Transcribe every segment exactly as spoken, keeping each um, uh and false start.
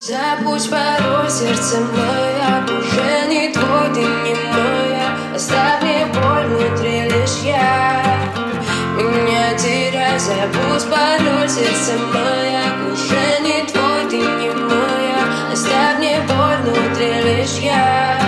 Забудь пароль, сердце мое, уже не твой, ты не моя. Оставь мне боль внутри, лишь я меня теряй. Забудь пароль, сердце мое, уже не твой, ты не моя. Оставь мне боль внутри, лишь я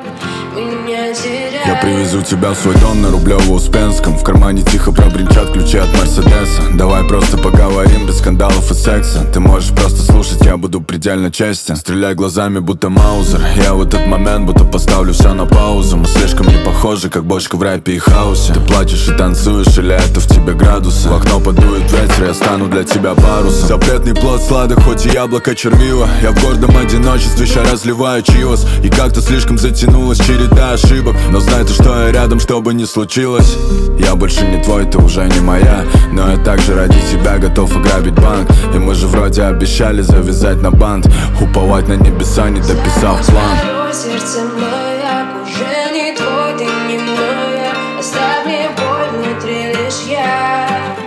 меня теряй. Я привезу тебя в свой дом на Рублево-Успенском. В кармане тихо пробринчат ключи от Мерседеса. Давай просто поговорим без скандалов и секса. Ты можешь просто слушать, я буду предельно честен. Стреляй глазами, будто Маузер. Я в этот момент будто поставлю все на паузу. Мы слишком не похожи, как бочка в рэпе и хаосе. Ты плачешь и танцуешь, или это в тебе градусы? В окно подует ветер, я стану для тебя парусом. Запретный плод сладок, хоть и яблоко червиво. Я в гордом одиночестве ща разливаю чивос. И как-то слишком затянулась череда ошибок. Но знай ты, что я рядом, что бы ни случилось. Я больше не твой, ты уже не моя. Но я также ради тебя готов ограбить банк. И мы же вроде обещали завязать на бант. Уповать на небеса, не дописав план. Сердце мое, уже не твой, ты не моя. Оставь мне боль внутри, лишь я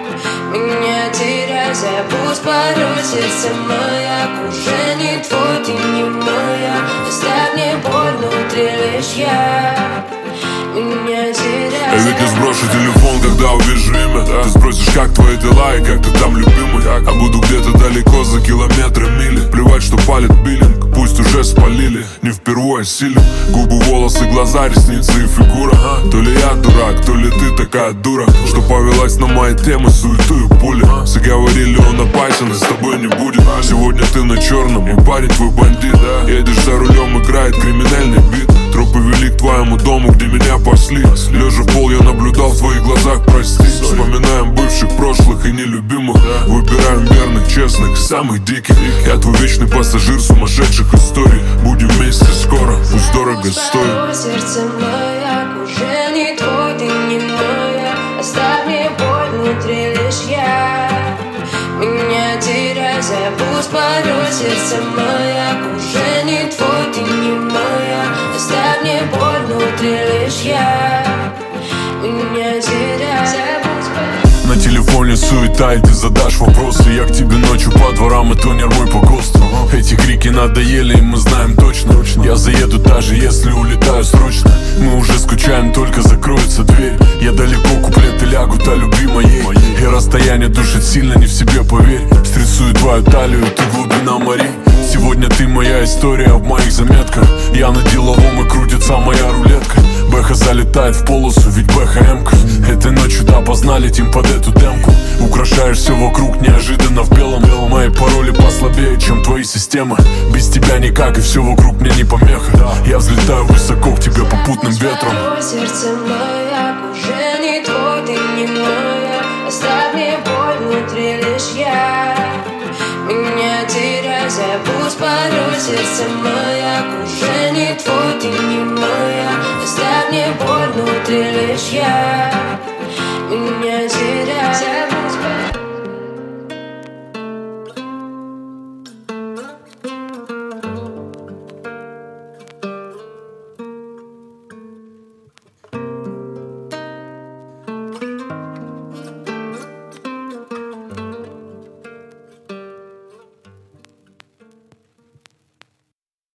меня теряй. Забудь пароль, сердце мое, уже не твой, ты не моя. Оставь мне боль внутри, лишь я меня теряй. Я ведь не сброшу телефон, когда увижу имя, да? Ты спросишь, как твои дела и как ты там, любимый? А буду где-то далеко, за километры, мили. Плевать, что палит биллинг, пусть уже спалили. Не впервые силен. Губы, волосы, глаза, ресницы и фигура, а? То ли я дурак, то ли ты такая дура, что повелась на мои темы, суету и пули. Заговорили, он опасен и с тобой не будет. Сегодня ты на черном, и парень твой бандит, да? Едешь за рулем, играет криминальный бит. Тропы вели к твоему дому, где меня пасли. Лежа в пол, я наблюдал в твоих глазах, прости. Вспоминаем бывших, прошлых и нелюбимых. Выбираем верных, честных, самых диких. Я твой вечный пассажир сумасшедших историй. Будем вместе скоро, пусть дорого стоит. Сердце мое, уже не твой, ты не моя. Оставь мне боль внутри, лишь я меня теряй. Забудь пароль, сердце мое, уже не твой, ты не моя. Оставь мне боль внутри, лишь я меня теряй. На телефоне суета, и ты задашь вопросы. Я к тебе ночью по дворам, и тонер мой по ГОСТу. Эти крики надоели, и мы знаем точно. Я заеду, даже если улетаю срочно. Мы уже скучаем, только закроется дверь. Я далеко, куплеты лягут о любви моей. И расстояние душит сильно, не в себе, поверь. Стрессую твою талию, ты глубина морей. Сегодня ты моя история в моих заметках. Я на деловом, и крутится моя рулетка. Бэха залетает в полосу, ведь БХМ-ка. Этой ночью, да, познали тим под эту демку. Украшаешь все вокруг неожиданно в белом. Мои пароли послабее, чем твои системы. Без тебя никак, и все вокруг мне не помеха. Я взлетаю высоко к тебе попутным ветром. Сердце мое, уже не твой, ты не моя. Оставь мне боль внутри, лишь я меня теряй. Забудь пароль, сердце мое, уже не твой, ты не моя. Оставь мне боль внутри, лишь я